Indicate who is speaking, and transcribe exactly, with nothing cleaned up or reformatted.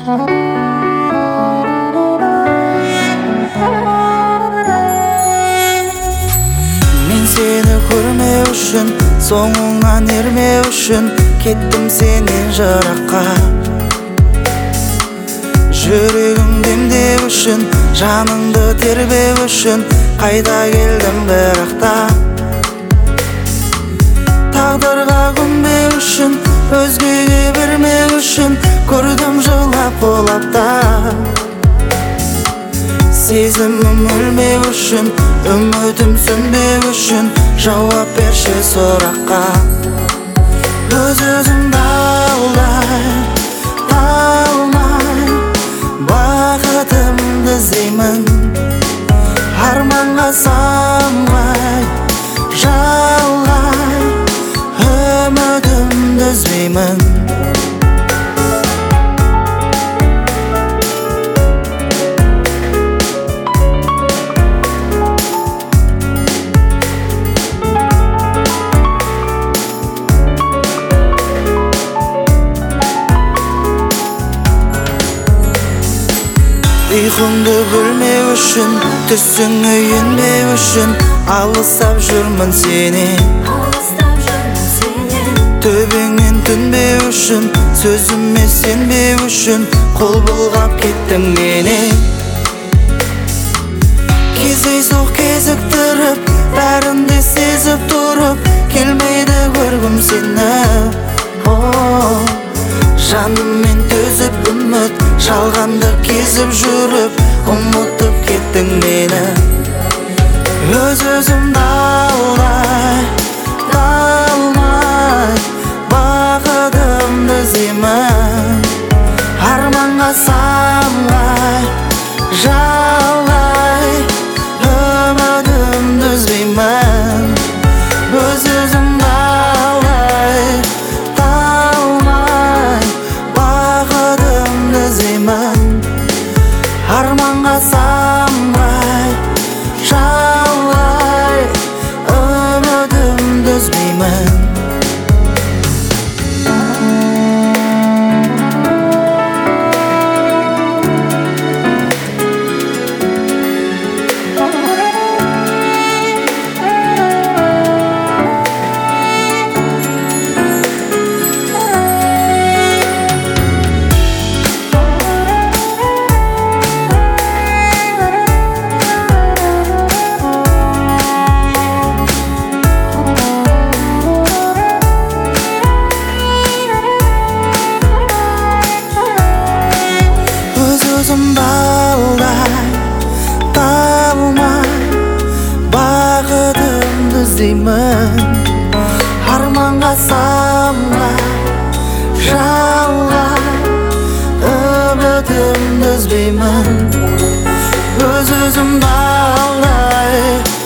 Speaker 1: Мен сені көрмеу үшін, соңыңнан ермеу үшін кеттім сенен жыраққа. Жүрегің демдеу үшін, жаныңды тербеу үшін қайта келдім бірақта. Тағдырға көнбеу үшін, өзгеге бермеу үшін көрдім жылап құлапта. Сезімім өлмеу үшін, үмітім сөнбеу үшін жауап берші сұраққа. Өз-өзімді алдай, талмай бақытымды іздеймін. Арманға самғай, жалғай үмітімді үзбеймін. Ұйқыңды бөлмеу үшін, түсіңе енбеу үшін алыстап жүрмін сенен. Төбеңнен түнбеу үшін, сөзіме сенбеу үшін қол бұлғап кеттің менен. Кездейсоқ кезіктіріп, бәрінде сезіп тұрып, келмейді көргім сені. Жаныммен төзіп үміт, жалғанды кезіп жүріп, ұмытып кеттің мені. Өз-өзімді алдай, талмай бақытымды іздеймін. Арманға самғай, жалғай үмітімді үзбеймін. Өз-өзімді алдай, талмай бақытымды іздеймін. Арманға самғай, жалғай үмітімді үзбеймін. Өзімді алдай, талмай бақытымды іздеймін. Арманға самғай, жалғай үмітімді үзбеймін. Өз-өзімді алдай,